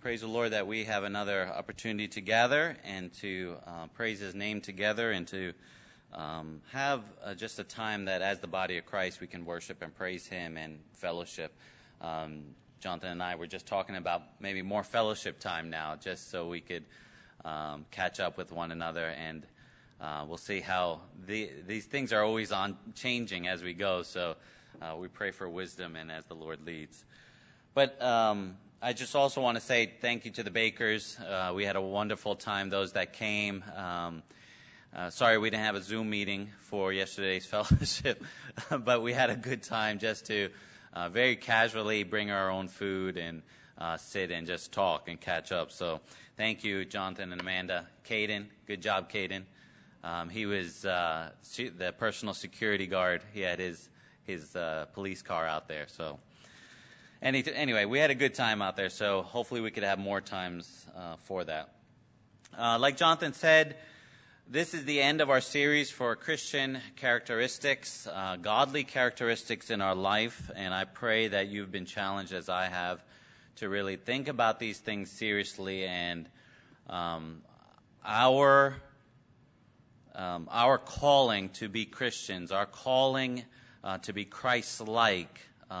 Praise the Lord that we have another opportunity to gather and to praise His name together and to have just a time that as the body of Christ we can worship and praise Him and fellowship. Jonathan and I were just talking about maybe more fellowship time now, just so we could catch up with one another, and we'll see how these things are always on changing as we go, so we pray for wisdom and as the Lord leads. But I just also want to say thank you to the bakers. We had a wonderful time, those that came. Sorry we didn't have a Zoom meeting for yesterday's fellowship, but we had a good time just to very casually bring our own food and sit and just talk and catch up. So thank you, Jonathan and Amanda. Caden, good job, Caden. He was the personal security guard. He had his police car out there. So anyway, we had a good time out there, so hopefully we could have more times for that. Like Jonathan said, this is the end of our series for Christian characteristics, godly characteristics in our life, and I pray that you've been challenged as I have to really think about these things seriously, and our calling to be Christians, our calling to be Christ-like,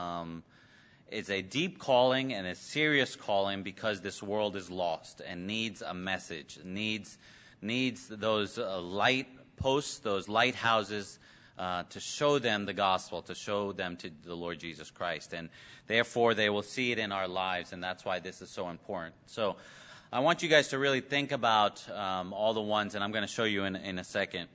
is a deep calling and a serious calling because this world is lost and needs a message, needs those light posts, those lighthouses, to show them the gospel, to show them to the Lord Jesus Christ. And therefore, they will see it in our lives, and that's why this is so important. So I want you guys to really think about all the ones, and I'm going to show you in a second.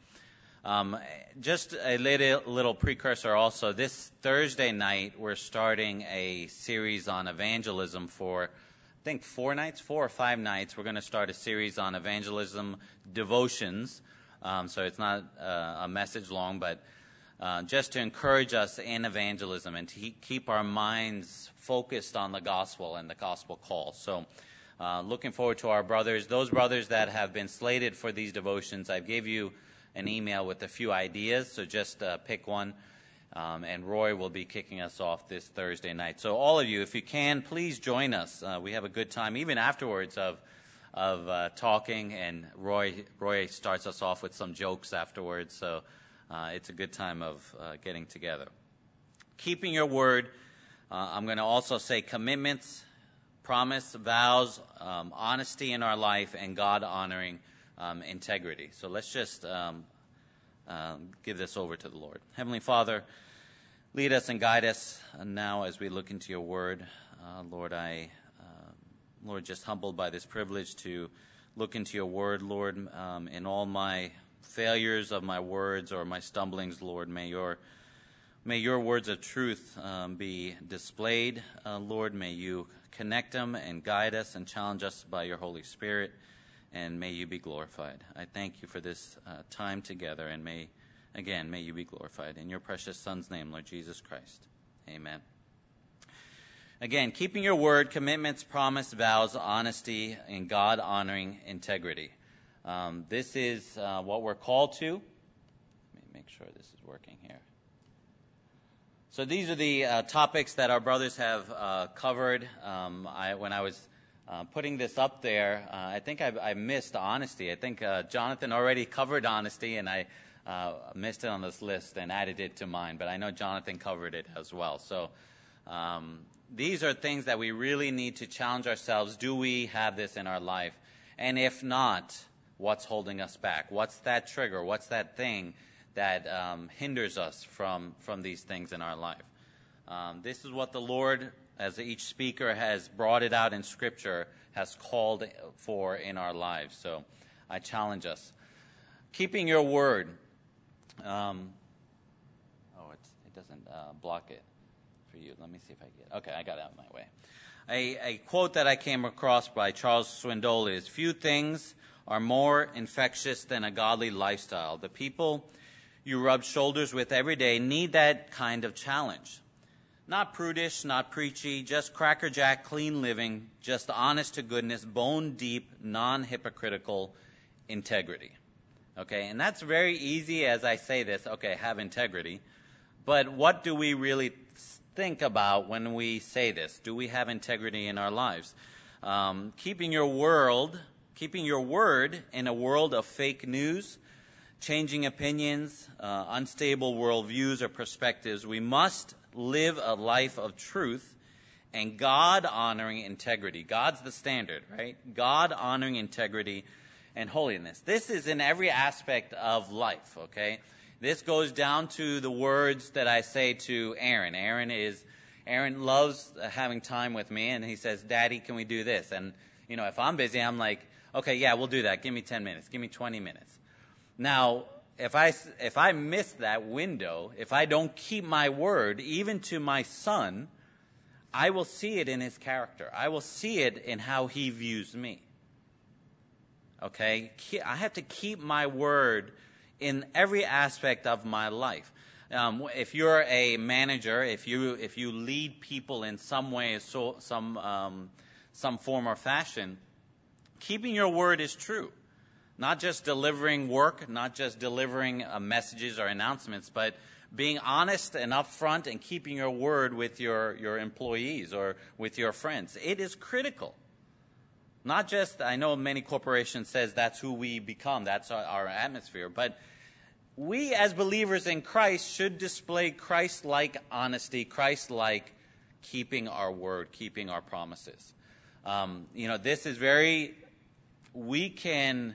Just a little precursor also. This Thursday night, we're starting a series on evangelism for, I think, 4 or 5 nights. We're going to start a series on evangelism devotions. So it's not a message long, but just to encourage us in evangelism and to keep our minds focused on the gospel and the gospel call. So looking forward to our brothers. Those brothers that have been slated for these devotions, I gave you an email with a few ideas, so just pick one. And Roy will be kicking us off this Thursday night. So all of you, if you can, please join us. We have a good time, even afterwards of talking, and Roy starts us off with some jokes afterwards. So it's a good time of getting together. Keeping your word. I'm going to also say commitments, promise, vows, honesty in our life, and God-honoring integrity. So let's just give this over to the Lord. Heavenly Father, lead us and guide us now as we look into your word. Lord, Lord, just humbled by this privilege to look into your word, Lord, in all my failures of my words or my stumblings, Lord, may your words of truth be displayed, Lord. May you connect them and guide us and challenge us by your Holy Spirit. And may you be glorified. I thank you for this time together, and may you be glorified. In your precious Son's name, Lord Jesus Christ. Amen. Again, keeping your word, commitments, promise, vows, honesty, and God-honoring integrity. This is what we're called to. Let me make sure this is working here. So these are the topics that our brothers have covered. When I was putting this up there, I think I missed honesty. I think Jonathan already covered honesty, and I missed it on this list and added it to mine. But I know Jonathan covered it as well. So these are things that we really need to challenge ourselves. Do we have this in our life? And if not, what's holding us back? What's that trigger? What's that thing that hinders us from these things in our life? This is what the Lord, as each speaker has brought it out in Scripture, has called for in our lives. So I challenge us. Keeping your word. It doesn't block it for you. Let me see if I get it. Okay, I got it out of my way. A quote that I came across by Charles Swindoll is, "Few things are more infectious than a godly lifestyle. The people you rub shoulders with every day need that kind of challenge. Not prudish, not preachy, just crackerjack, clean living, just honest to goodness, bone deep, non-hypocritical integrity." Okay, and that's very easy as I say this. Okay, have integrity. But what do we really think about when we say this? Do we have integrity in our lives? Keeping your word in a world of fake news, changing opinions, unstable worldviews or perspectives. We must live a life of truth and God-honoring integrity. God's the standard, right? God-honoring integrity and holiness. This is in every aspect of life, okay? This goes down to the words that I say to Aaron. Aaron loves having time with me, and he says, Daddy, can we do this? And, if I'm busy, I'm like, okay, yeah, we'll do that. Give me 10 minutes. Give me 20 minutes. Now, if I miss that window, if I don't keep my word, even to my son, I will see it in his character. I will see it in how he views me. Okay? I have to keep my word in every aspect of my life. If you're a manager, if you lead people in some way, some form or fashion, keeping your word is true. Not just delivering work, not just delivering messages or announcements, but being honest and upfront and keeping your word with your employees or with your friends. It is critical. Not just, I know many corporations says that's who we become, that's our atmosphere, but we as believers in Christ should display Christ-like honesty, Christ-like keeping our word, keeping our promises. This is we can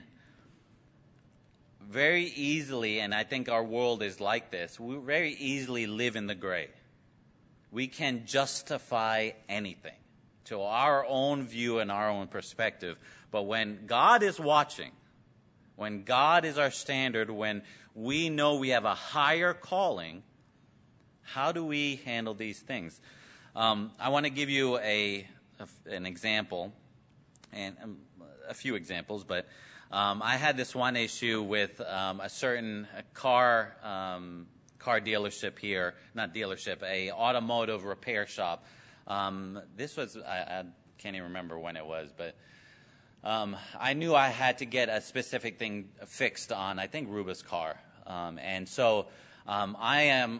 very easily, and I think our world is like this, we very easily live in the gray. We can justify anything to our own view and our own perspective. But when God is watching, when God is our standard, when we know we have a higher calling, how do we handle these things? I want to give you an example, and a few examples, but I had this one issue with a certain car dealership here, not dealership, a automotive repair shop. This was, I can't even remember when it was, but I knew I had to get a specific thing fixed on, I think, Ruba's car. And so I am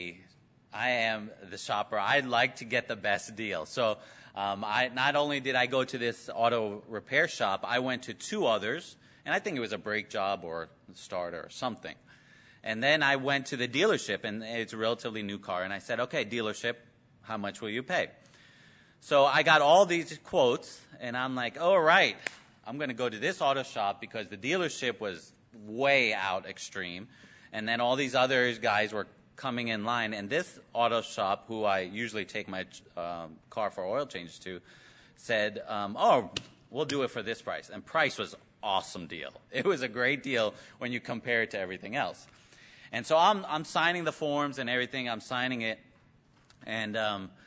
the shopper. I'd like to get the best deal. So not only did I go to this auto repair shop, I went to two others, and I think it was a brake job or a starter or something. And then I went to the dealership, and it's a relatively new car, and I said, okay, dealership, how much will you pay? So I got all these quotes, and I'm like, all right, I'm going to go to this auto shop because the dealership was way out extreme, and then all these other guys were coming in line, and this auto shop, who I usually take my car for oil changes to, said, oh, we'll do it for this price. And price was awesome deal. It was a great deal when you compare it to everything else. And so I'm signing the forms and everything. I'm signing it, and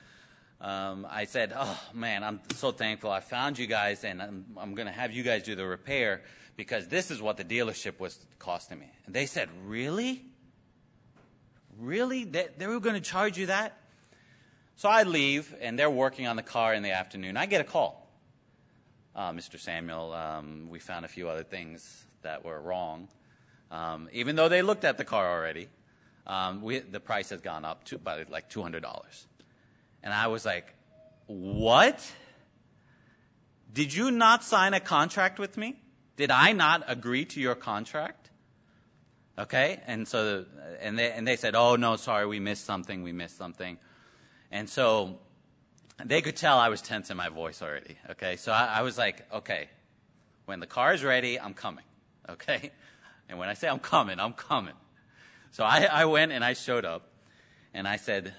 I said, oh, man, I'm so thankful I found you guys, and I'm going to have you guys do the repair because this is what the dealership was costing me. And they said, really? Really? They were going to charge you that? So I leave, and they're working on the car in the afternoon. I get a call. Mr. Samuel, we found a few other things that were wrong. Even though they looked at the car already, the price has gone up by like $200. And I was like, what? Did you not sign a contract with me? Did I not agree to your contract? Okay, and so they said, oh, no, sorry, we missed something. And so they could tell I was tense in my voice already, okay? So I was like, okay, when the car is ready, I'm coming, okay? And when I say I'm coming. So I went and I showed up, and I said,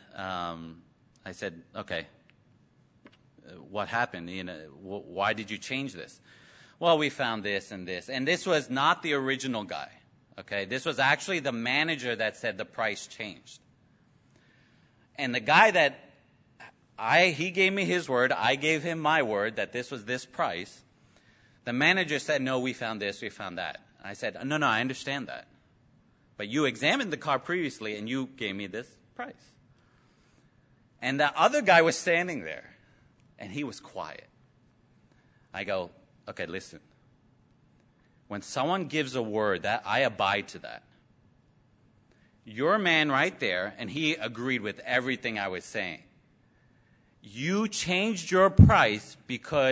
okay, what happened? Why did you change this? Well, we found this and this. And this was not the original guy. Okay, this was actually the manager that said the price changed. And the guy he gave me his word, I gave him my word that this was this price. The manager said, no, we found this, we found that. I said, no, I understand that. But you examined the car previously and you gave me this price. And the other guy was standing there and he was quiet. I go, okay, listen. When someone gives a word, that I abide to that. Your man right there, and he agreed with everything I was saying. You changed your price because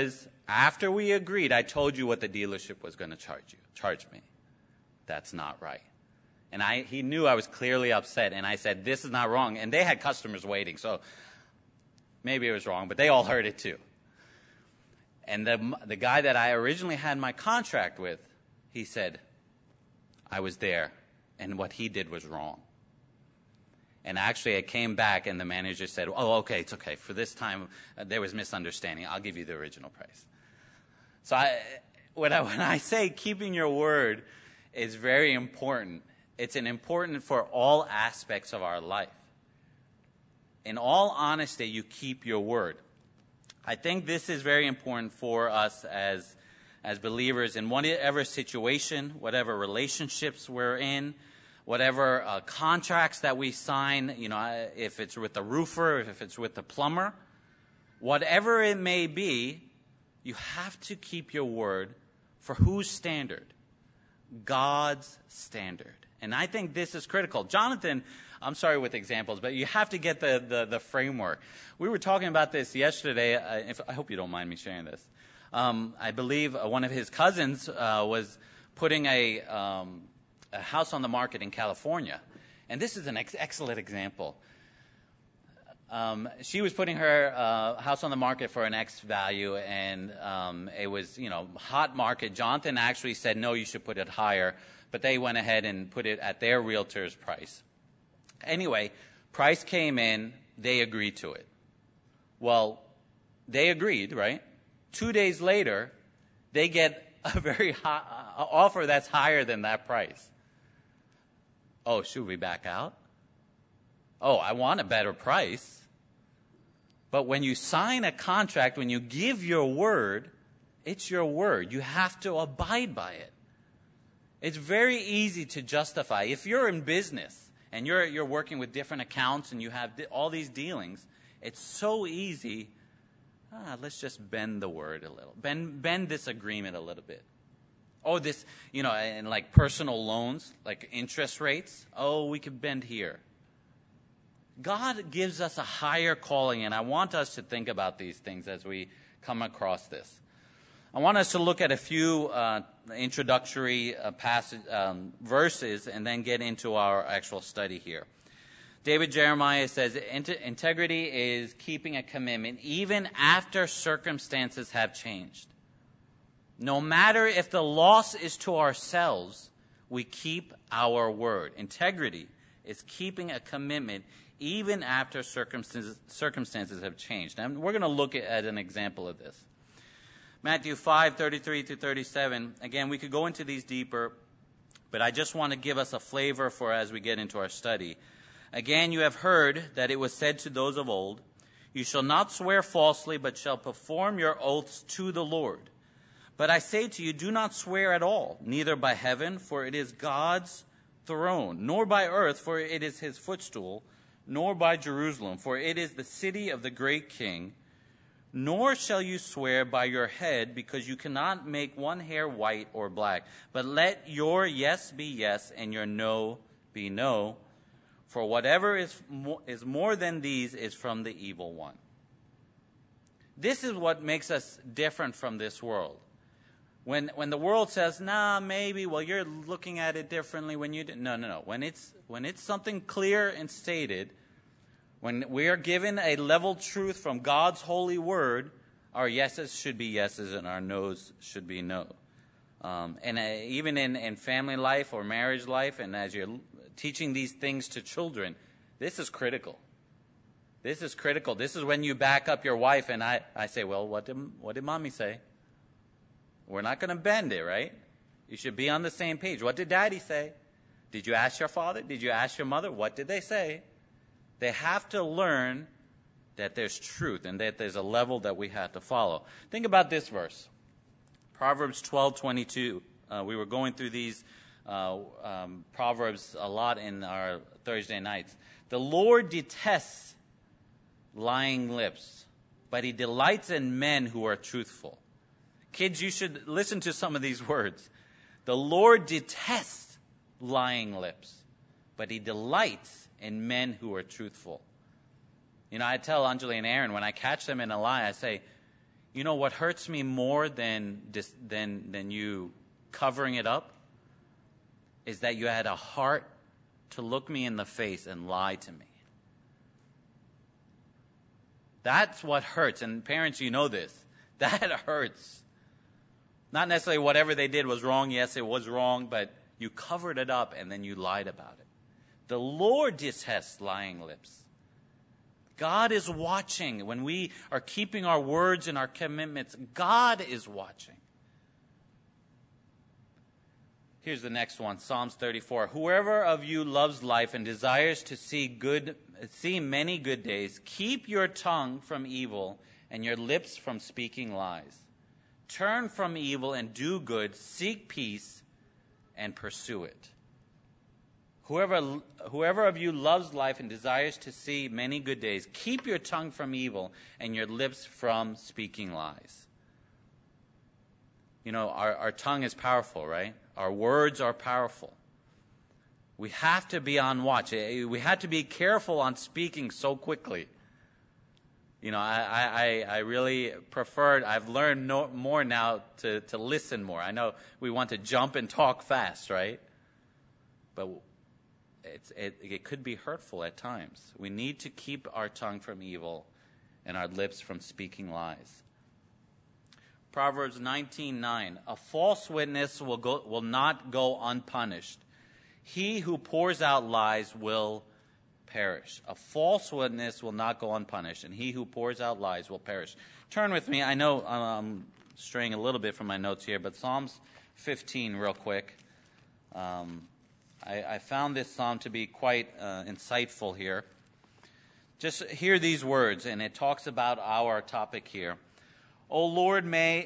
After we agreed, I told you what the dealership was going to charge me. That's not right. And he knew I was clearly upset, and I said, this is not wrong. And they had customers waiting, so maybe it was wrong, but they all heard it too. And the guy that I originally had my contract with, he said, I was there, and what he did was wrong. And actually, I came back, and the manager said, oh, okay, it's okay. For this time, there was misunderstanding. I'll give you the original price. So when I say keeping your word is very important, it's important for all aspects of our life. In all honesty, you keep your word. I think this is very important for us as believers in whatever situation, whatever relationships we're in, whatever contracts that we sign, if it's with the roofer, if it's with the plumber, whatever it may be, you have to keep your word for whose standard? God's standard. And I think this is critical. Jonathan, I'm sorry with examples, but you have to get the framework. We were talking about this yesterday. I hope you don't mind me sharing this. I believe one of his cousins was putting a house on the market in California. And this is an excellent example. She was putting her house on the market for an X value, and it was, hot market. Jonathan actually said, no, you should put it higher. But they went ahead and put it at their realtor's price. Anyway, price came in. They agreed to it. Well, they agreed, right? 2 days later, they get a very high offer that's higher than that price. Oh, should we back out? Oh, I want a better price. But when you sign a contract, when you give your word, it's your word. You have to abide by it. It's very easy to justify. If you're in business and you're working with different accounts and you have all these dealings, it's so easy. Let's just bend the word a little. Bend this agreement a little bit. Oh, this, and like personal loans, like interest rates. Oh, we could bend here. God gives us a higher calling, and I want us to think about these things as we come across this. I want us to look at a few introductory verses and then get into our actual study here. David Jeremiah says, integrity is keeping a commitment even after circumstances have changed. No matter if the loss is to ourselves, we keep our word. Integrity is keeping a commitment even after circumstances have changed. And we're going to look at an example of this. Matthew 5:33-37. Again, we could go into these deeper, but I just want to give us a flavor for as we get into our study. Again, you have heard that it was said to those of old, you shall not swear falsely, but shall perform your oaths to the Lord. But I say to you, do not swear at all, neither by heaven, for it is God's throne, nor by earth, for it is his footstool, nor by Jerusalem, for it is the city of the great king. Nor shall you swear by your head, because you cannot make one hair white or black. But let your yes be yes, and your no be no. For whatever is more than these is from the evil one. This is what makes us different from this world. When the world says, maybe, well, you're looking at it differently when you do. No. When it's something clear and stated, when we are given a level truth from God's holy word, our yeses should be yeses and our no's should be no. Even in family life or marriage life, and as you're teaching these things to children, this is critical. This is critical. This is when you back up your wife and I say, well, what did mommy say? We're not going to bend it, right? You should be on the same page. What did daddy say? Did you ask your father? Did you ask your mother? What did they say? They have to learn that there's truth and that there's a level that we have to follow. Think about this verse. Proverbs 12:22. We were going through these Proverbs a lot in our Thursday nights. The Lord detests lying lips, but he delights in men who are truthful. Kids, you should listen to some of these words. The Lord detests lying lips, but he delights in men who are truthful. I tell Anjali and Aaron, when I catch them in a lie, I say, You know what hurts me more than you covering it up is that you had a heart to look me in the face and lie to me. That's what hurts. And parents, you know this. That hurts. Not necessarily whatever they did was wrong. Yes, it was wrong, but you covered it up and then you lied about it. The Lord detests lying lips. God is watching. When we are keeping our words and our commitments, God is watching. Here's the next one, Psalms 34. Whoever of you loves life and desires to see many good days, keep your tongue from evil and your lips from speaking lies. Turn from evil and do good, seek peace and pursue it. Whoever of you loves life and desires to see many good days, keep your tongue from evil and your lips from speaking lies. You know, our tongue is powerful, right? Our words are powerful. We have to be on watch. We have to be careful on speaking so quickly. You know, I really prefer, I've learned more now to listen more. I know we want to jump and talk fast, right? But it could be hurtful at times. We need to keep our tongue from evil and our lips from speaking lies. Proverbs 19:9. A false witness will not go unpunished. He who pours out lies will perish. A false witness will not go unpunished, and he who pours out lies will perish. Turn with me. I know I'm straying a little bit from my notes here, but Psalms 15 real quick. I found this psalm to be quite insightful here. Just hear these words, and it talks about our topic here. Lord,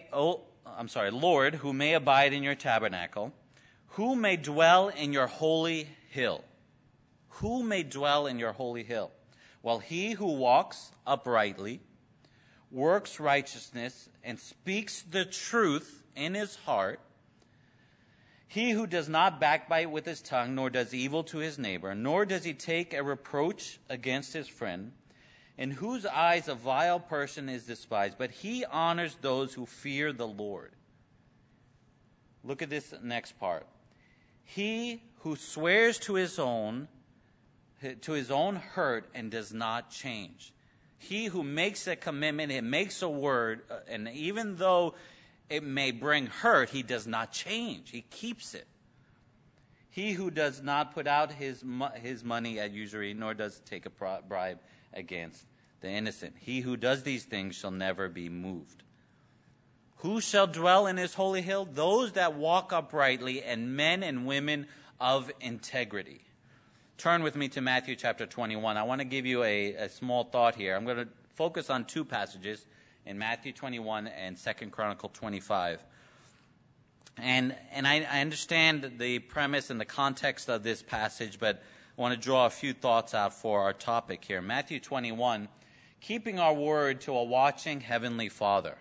who may abide in your tabernacle, who may dwell in your holy hill? Who may dwell in your holy hill? Well, he who walks uprightly, works righteousness, and speaks the truth in his heart, he who does not backbite with his tongue, nor does evil to his neighbor, nor does he take a reproach against his friend, in whose eyes a vile person is despised, but he honors those who fear the Lord. Look at this next part. He who swears to his own hurt and does not change. He who makes a commitment and makes a word, and even though it may bring hurt, he does not change. He keeps it. He who does not put out his money at usury, nor does take a bribe against the innocent. He who does these things shall never be moved. Who shall dwell in his holy hill? Those that walk uprightly, and men and women of integrity. Turn with me to Matthew chapter 21. I want to give you a small thought here. I'm going to focus on two passages in Matthew 21 and 2 Chronicles 25. And I understand the premise and the context of this passage, but I want to draw a few thoughts out for our topic here. Matthew 21, keeping our word to a watching heavenly Father.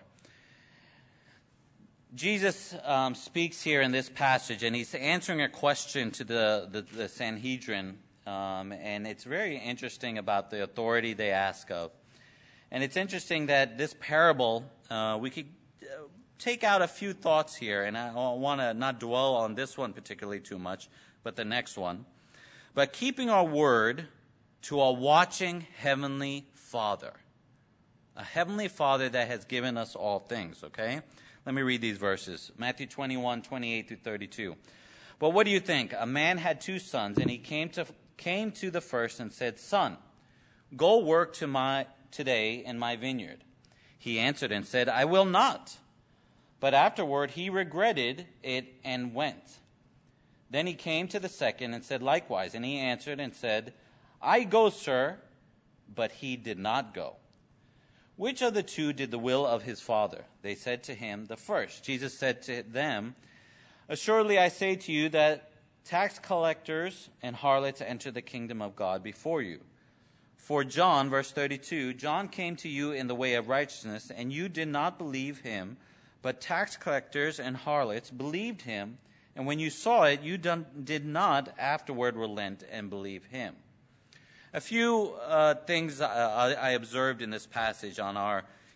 Jesus speaks here in this passage, and he's answering a question to the Sanhedrin, and it's very interesting about the authority they ask of. And it's interesting that this parable, we could take out a few thoughts here, and I want to not dwell on this one particularly too much, but the next one. But keeping our word to a watching heavenly Father. A heavenly Father that has given us all things, okay? Let me read these verses. Matthew 21, 28 through 32. But what do you think? A man had 2 sons, and he came to the first and said, Son, go work today in my vineyard. He answered and said, I will not. But afterward he regretted it and went. Then he came to the second and said likewise. And he answered and said, I go, sir. But he did not go. Which of the 2 did the will of his father? They said to him, the first. Jesus said to them, Assuredly I say to you that tax collectors and harlots enter the kingdom of God before you. For John, verse 32, John came to you in the way of righteousness, and you did not believe him, but tax collectors and harlots believed him, and when you saw it, you did not afterward relent and believe him. A few things I observed in this passage on our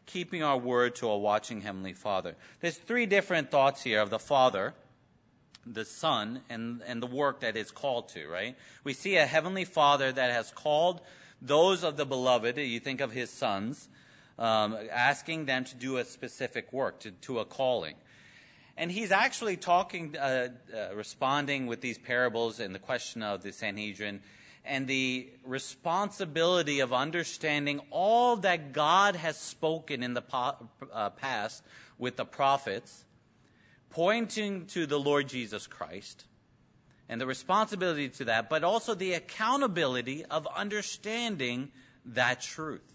keeping our word to a watching Heavenly Father. There's three different thoughts here of the Father, the Son, and the work that is called to, right? We see a Heavenly Father that has called those of the beloved, you think of his sons, asking them to do a specific work, to a calling. And he's actually responding with these parables and the question of the Sanhedrin and the responsibility of understanding all that God has spoken in the past with the prophets, pointing to the Lord Jesus Christ, and the responsibility to that, but also the accountability of understanding that truth.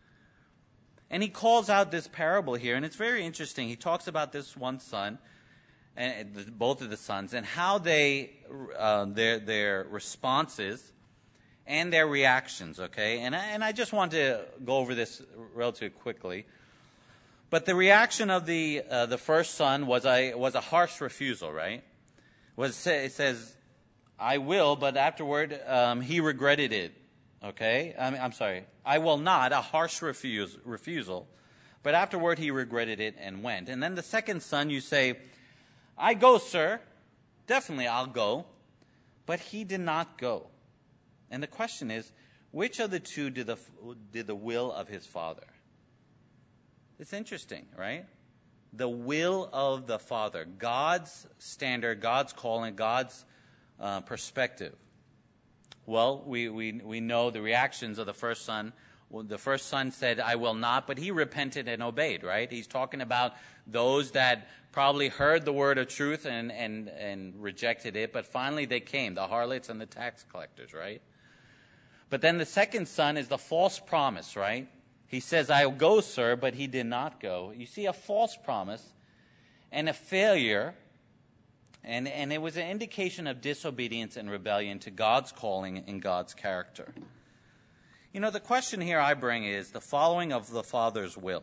And he calls out this parable here, and it's very interesting. He talks about this one son, and both of the sons, and how they their responses and their reactions. Okay, and I just want to go over this relatively quickly. But the reaction of the first son was a harsh refusal. Right? It says, "I will," but afterward he regretted it. Okay, I'm sorry. I will not, a harsh refusal. But afterward he regretted it and went. And then the second son, you say, "I go, sir. Definitely I'll go." But he did not go. And the question is, which of the two did the will of his father? It's interesting, right? The will of the Father. God's standard, God's calling, God's perspective. Well, we know the reactions of the first son. Well, the first son said, "I will not," but he repented and obeyed, right? He's talking about those that probably heard the word of truth and rejected it, but finally they came, the harlots and the tax collectors, right? But then the second son is the false promise, right? He says, "I'll go, sir," but he did not go. You see, a false promise and a failure. And it was an indication of disobedience and rebellion to God's calling and God's character. You know, the question here I bring is the following of the Father's will.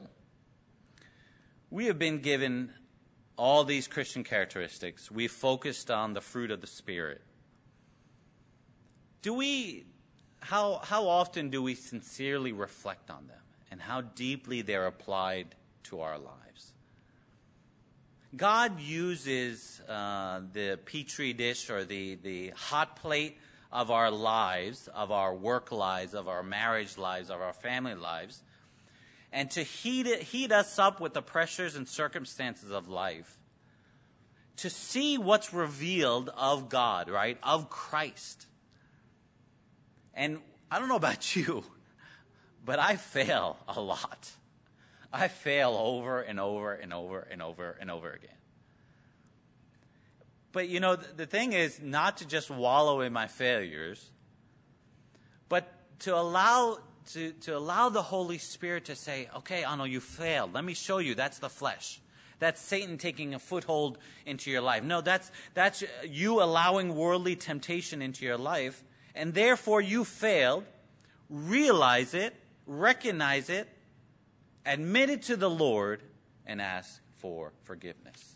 We have been given all these Christian characteristics. We've focused on the fruit of the Spirit. How often do we sincerely reflect on them and how deeply they're applied to our lives? God uses the petri dish or the hot plate of our lives, of our work lives, of our marriage lives, of our family lives, and to heat us up with the pressures and circumstances of life, to see what's revealed of God, right, of Christ. And I don't know about you, but I fail a lot. I fail over and over and over and over and over again. But, you know, the thing is not to just wallow in my failures, but to allow the Holy Spirit to say, "Okay, Arno, you failed. Let me show you. That's the flesh. That's Satan taking a foothold into your life. No, that's you allowing worldly temptation into your life, and therefore you failed. Realize it, recognize it, admit it to the Lord, and ask for forgiveness."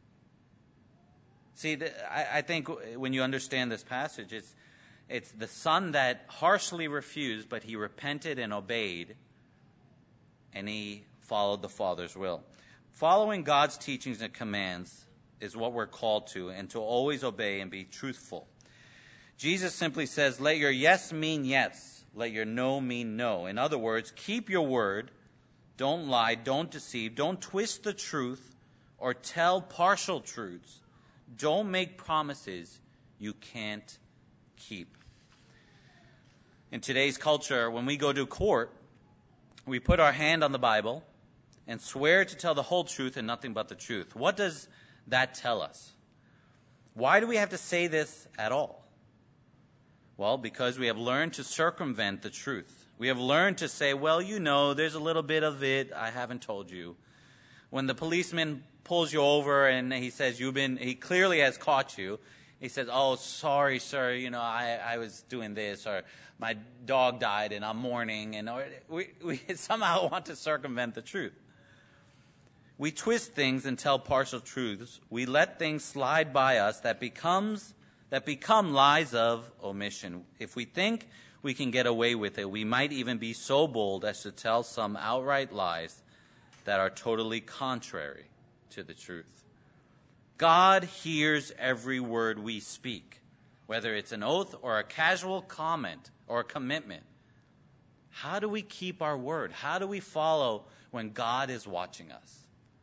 See, I think when you understand this passage, it's the son that harshly refused, but he repented and obeyed, and he followed the Father's will. Following God's teachings and commands is what we're called to, and to always obey and be truthful. Jesus simply says, "Let your yes mean yes. Let your no mean no." In other words, keep your word. Don't lie, don't deceive, don't twist the truth or tell partial truths. Don't make promises you can't keep. In today's culture, when we go to court, we put our hand on the Bible and swear to tell the whole truth and nothing but the truth. What does that tell us? Why do we have to say this at all? Well, because we have learned to circumvent the truth. We have learned to say, "Well, you know, there's a little bit of it I haven't told you." When the policeman pulls you over and he says he clearly has caught you, he says, "Oh, sorry, sir, you know, I was doing this," or "My dog died and I'm mourning," and we somehow want to circumvent the truth. We twist things and tell partial truths. We let things slide by us that become lies of omission. If we think we can get away with it, we might even be so bold as to tell some outright lies that are totally contrary to the truth. God hears every word we speak, whether it's an oath or a casual comment or a commitment. How do we keep our word? How do we follow when God is watching us?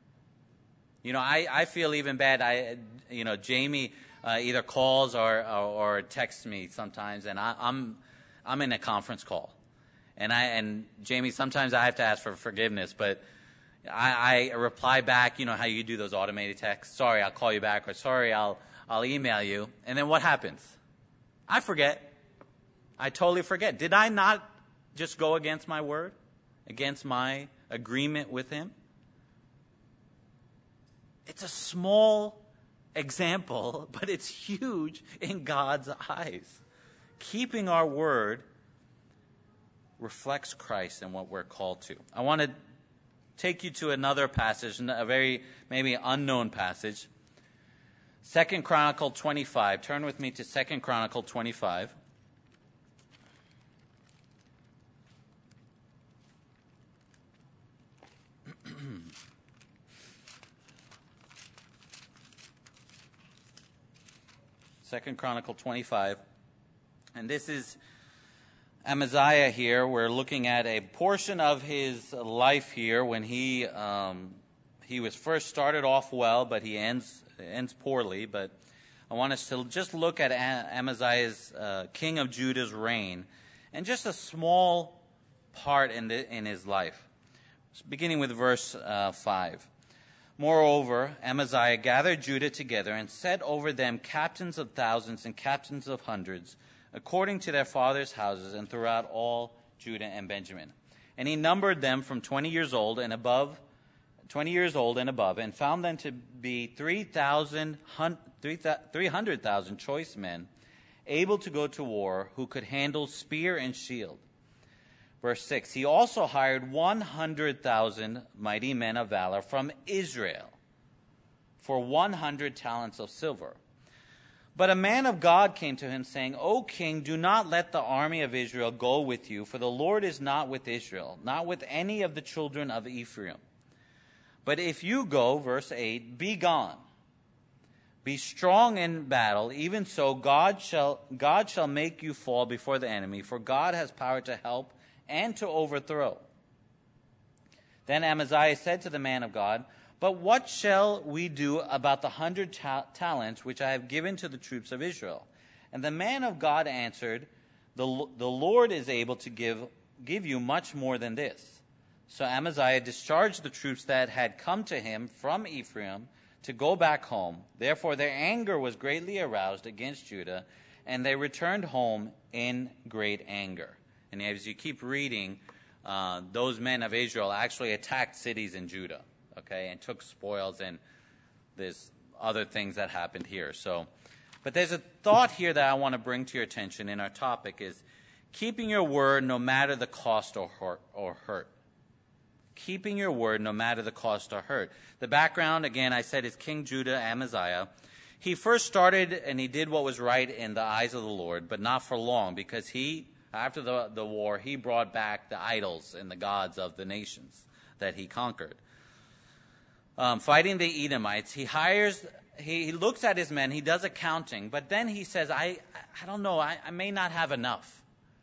I feel even bad. Jamie either calls or texts me sometimes, and I'm in a conference call, and Jamie, sometimes I have to ask for forgiveness, but I reply back. You know how you do those automated texts? Sorry, I'll call you back, or sorry, I'll email you. And then what happens? I forget. I totally forget. Did I not just go against my word, against my agreement with him? It's a small example, but it's huge in God's eyes. Keeping our word reflects Christ and what we're called to. I want to take you to another passage, a very maybe unknown passage. 2 Chronicle 25. Turn with me to 2 Chronicle 25. Second Chronicle 25. And this is Amaziah here. We're looking at a portion of his life here when he was first started off well, but he ends poorly. But I want us to just look at Amaziah's king of Judah's reign, and just a small part in his life. Beginning with verse 5. Moreover, Amaziah gathered Judah together and set over them captains of thousands and captains of hundreds, according to their fathers' houses, and throughout all Judah and Benjamin. And he numbered them from 20 years old and above, and found them to be 300,000 choice men, able to go to war, who could handle spear and shield. Verse 6, he also hired 100,000 mighty men of valor from Israel for 100 talents of silver. But a man of God came to him, saying, O king, do not let the army of Israel go with you, for the Lord is not with Israel, not with any of the children of Ephraim. But if you go, verse 8, be gone. Be strong in battle. Even so, God shall make you fall before the enemy, for God has power to help and to overthrow. Then Amaziah said to the man of God, But what shall we do about the 100 talents which I have given to the troops of Israel? And the man of God answered, The Lord is able to give you much more than this. So Amaziah discharged the troops that had come to him from Ephraim to go back home. Therefore their anger was greatly aroused against Judah, and they returned home in great anger. And as you keep reading, those men of Israel actually attacked cities in Judah, okay, and took spoils, and there's other things that happened here. But there's a thought here that I want to bring to your attention in our topic is keeping your word no matter the cost or hurt. Keeping your word no matter the cost or hurt. The background, again, I said, is King Judah, Amaziah. He first started and he did what was right in the eyes of the Lord, but not for long, because after the war, he brought back the idols and the gods of the nations that he conquered. Fighting the Edomites, he looks at his men, he does accounting, but then he says, I don't know, I may not have enough.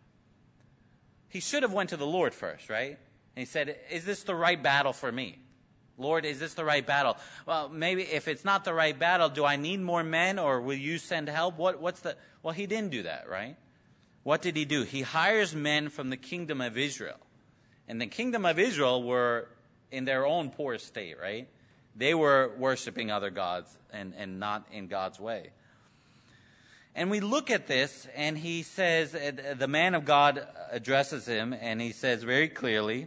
He should have went to the Lord first, right? And he said, is this the right battle for me? Lord, is this the right battle? Well, maybe if it's not the right battle, do I need more men, or will you send help? Well, he didn't do that, right? What did he do? He hires men from the kingdom of Israel. And the kingdom of Israel were in their own poor state, right? They were worshiping other gods and not in God's way. And we look at this, and he says, the man of God addresses him, and he says very clearly,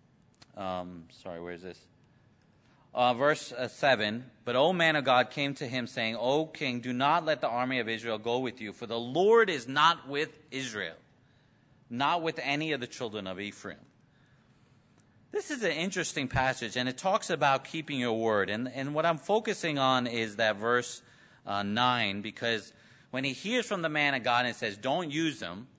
where is this? Verse 7, But O man of God came to him, saying, O king, do not let the army of Israel go with you, for the Lord is not with Israel, not with any of the children of Ephraim. This is an interesting passage, and it talks about keeping your word. And what I'm focusing on is that verse 9, because when he hears from the man of God and says, don't use them,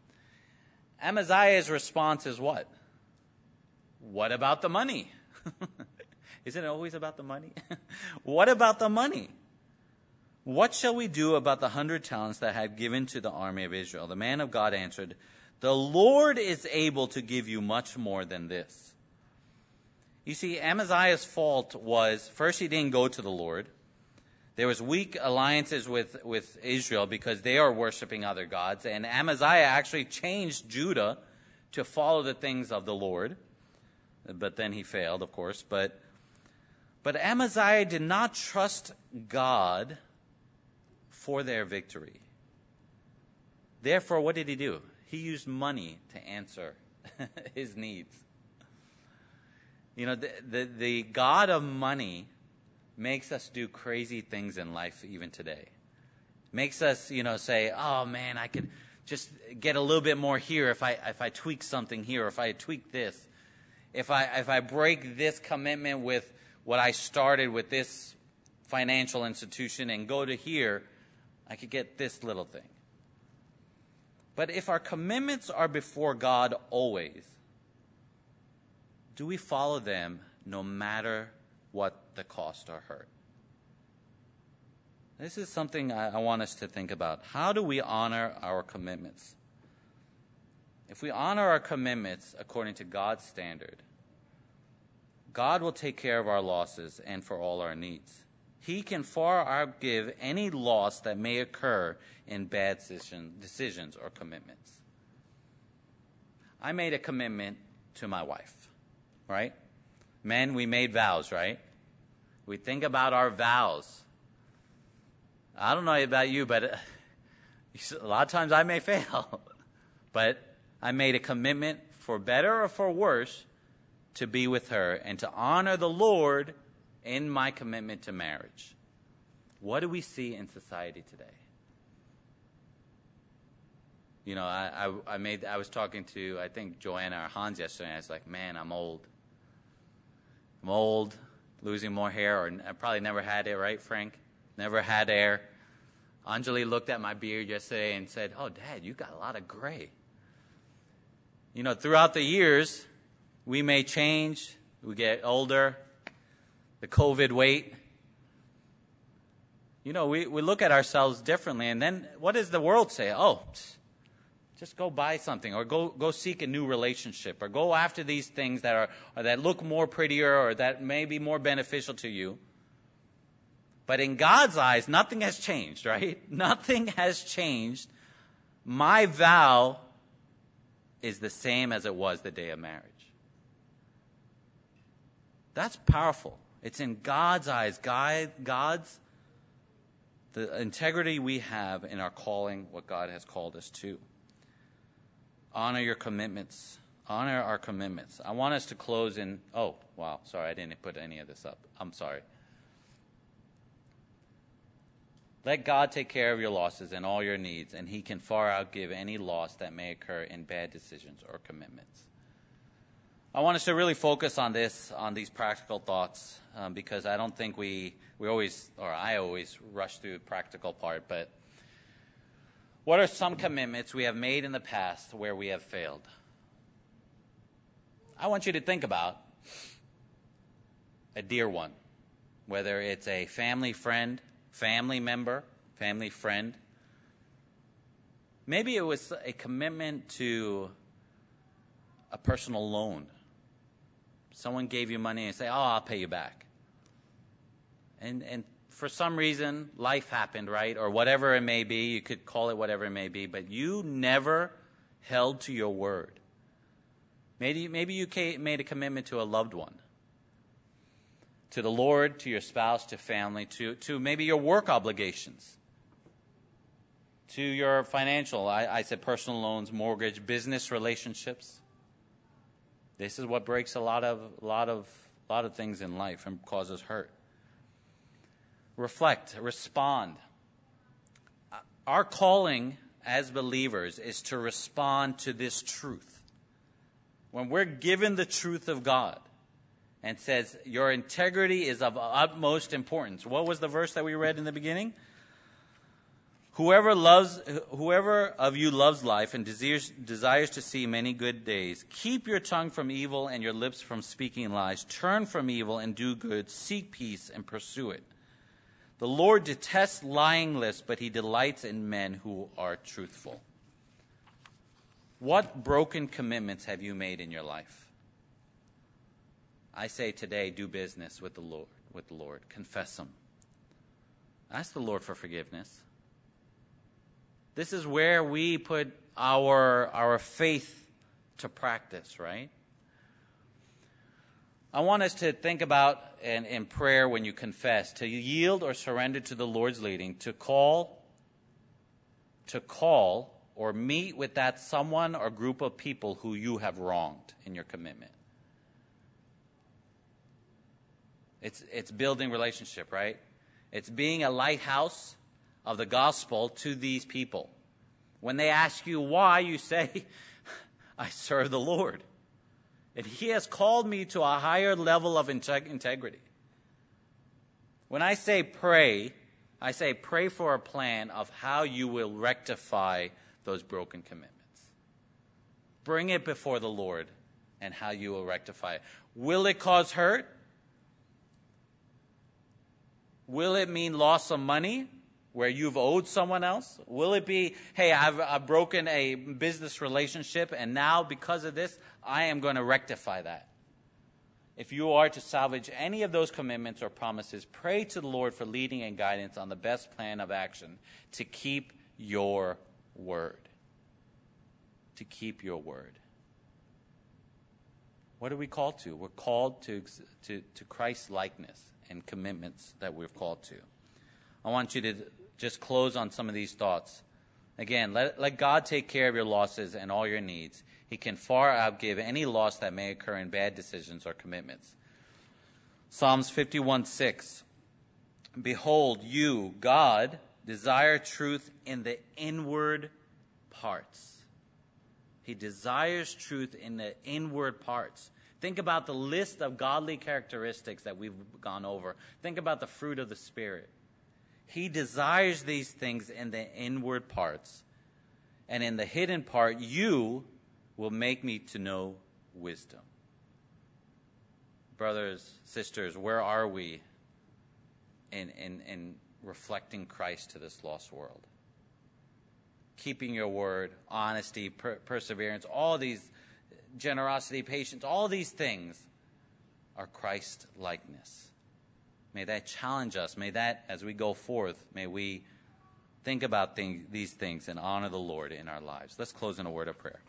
Amaziah's response is what? What about the money? Isn't it always about the money? What about the money? What shall we do about the 100 talents that had given to the army of Israel? The man of God answered, the Lord is able to give you much more than this. You see, Amaziah's fault was, first, he didn't go to the Lord. There was weak alliances with Israel because they are worshiping other gods. And Amaziah actually changed Judah to follow the things of the Lord. But then he failed, of course. But Amaziah did not trust God for their victory. Therefore, what did he do? He used money to answer his needs. You know, the God of money makes us do crazy things in life even today. Makes us, say, oh man, I could just get a little bit more here if I tweak something here, or if I tweak this. If I break this commitment with what I started with this financial institution and go to here, I could get this little thing. But if our commitments are before God always, do we follow them no matter what the cost or hurt? This is something I want us to think about. How do we honor our commitments? If we honor our commitments according to God's standard, God will take care of our losses and for all our needs. He can far outgive any loss that may occur in bad decisions or commitments. I made a commitment to my wife, right? Men, we made vows, right? We think about our vows. I don't know about you, but a lot of times I may fail. But I made a commitment, for better or for worse, to be with her and to honor the Lord in my commitment to marriage. What do we see in society today? I was talking to, I think, Joanna or Hans yesterday, and I was like, man, I'm old. I'm old, losing more hair, or I probably never had it, right, Frank? Never had hair. Anjali looked at my beard yesterday and said, oh, Dad, you got a lot of gray. Throughout the years, we may change, we get older, the COVID weight. We look at ourselves differently, and then what does the world say? Oh, just go buy something, or go seek a new relationship, or go after these things that look more prettier, or that may be more beneficial to you. But in God's eyes, nothing has changed, right? Nothing has changed. My vow is the same as it was the day of marriage. That's powerful. It's in God's eyes. The integrity we have in our calling, what God has called us to. Honor your commitments. Honor our commitments. I want us to close in, sorry, I didn't put any of this up. I'm sorry. Let God take care of your losses and all your needs, and He can far outgive any loss that may occur in bad decisions or commitments. I want us to really focus on these practical thoughts, because I don't think I always rush through the practical part, but what are some commitments we have made in the past where we have failed? I want you to think about a dear one, whether it's a family friend, family member, family friend. Maybe it was a commitment to a personal loan. Someone gave you money and say, I'll pay you back. And for some reason, life happened, right? Or whatever it may be. You could call it whatever it may be. But you never held to your word. Maybe you made a commitment to a loved one. To the Lord, to your spouse, to family, to maybe your work obligations. To your financial, I said personal loans, mortgage, business relationships. This is what breaks a lot of things in life and causes hurt. Reflect, respond. Our calling as believers is to respond to this truth. When we're given the truth of God and says your integrity is of utmost importance. What was the verse that we read in the beginning? Whoever of you loves life and desires to see many good days, keep your tongue from evil and your lips from speaking lies. Turn from evil and do good. Seek peace and pursue it. The Lord detests lying lips, but he delights in men who are truthful. What broken commitments have you made in your life? I say today, do business with the Lord. Confess them. Ask the Lord for forgiveness. This is where we put our faith to practice, right? I want us to think about in prayer when you confess, to yield or surrender to the Lord's leading, to call or meet with that someone or group of people who you have wronged in your commitment. It's building relationship, right? It's being a lighthouse of the gospel to these people. When they ask you why, you say, I serve the Lord. And he has called me to a higher level of integrity. When I say pray for a plan of how you will rectify those broken commitments. Bring it before the Lord and how you will rectify it. Will it cause hurt? Will it mean loss of money where you've owed someone else? Will it be, hey, I've broken a business relationship and now because of this, I am going to rectify that? If you are to salvage any of those commitments or promises, pray to the Lord for leading and guidance on the best plan of action to keep your word. To keep your word. What are we called to? We're called to Christ's likeness and commitments that we're called to. I want you to just close on some of these thoughts. Again, let God take care of your losses and all your needs. He can far outgive any loss that may occur in bad decisions or commitments. Psalms 51:6. Behold, you, God, desire truth in the inward parts. He desires truth in the inward parts. Think about the list of godly characteristics that we've gone over. Think about the fruit of the Spirit. He desires these things in the inward parts. And in the hidden part, you will make me to know wisdom. Brothers, sisters, where are we in reflecting Christ to this lost world? Keeping your word, honesty, perseverance, all these, generosity, patience, all these things are Christ-likeness. May that challenge us. May that, as we go forth, may we think about these things and honor the Lord in our lives. Let's close in a word of prayer.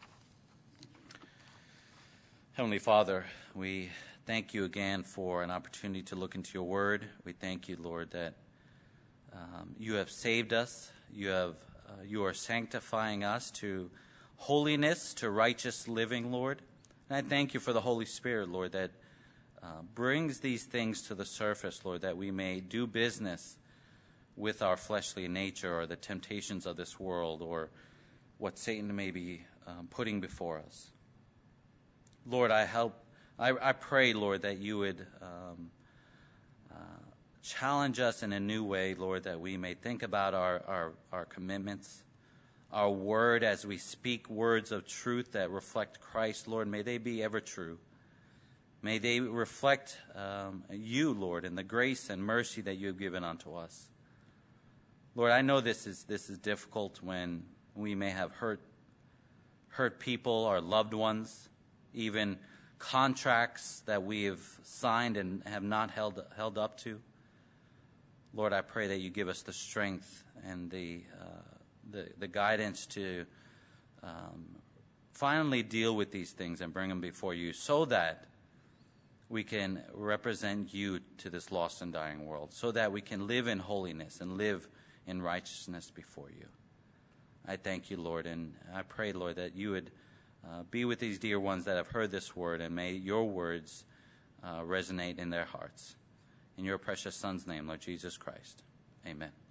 Heavenly Father, we thank you again for an opportunity to look into your word. We thank you, Lord, that you have saved us. You are sanctifying us to holiness, to righteous living, Lord. And I thank you for the Holy Spirit, Lord, that brings these things to the surface, Lord, that we may do business with our fleshly nature or the temptations of this world or what Satan may be putting before us. Lord, I pray, Lord, that you would challenge us in a new way, Lord, that we may think about our commitments, our word as we speak words of truth that reflect Christ, Lord. May they be ever true. May they reflect you, Lord, and the grace and mercy that you have given unto us. Lord, I know this is difficult when we may have hurt people, our loved ones, even contracts that we have signed and have not held up to. Lord, I pray that you give us the strength and the guidance to finally deal with these things and bring them before you so that we can represent you to this lost and dying world, so that we can live in holiness and live in righteousness before you. I thank you, Lord, and I pray, Lord, that you would be with these dear ones that have heard this word, and may your words resonate in their hearts. In your precious Son's name, Lord Jesus Christ. Amen.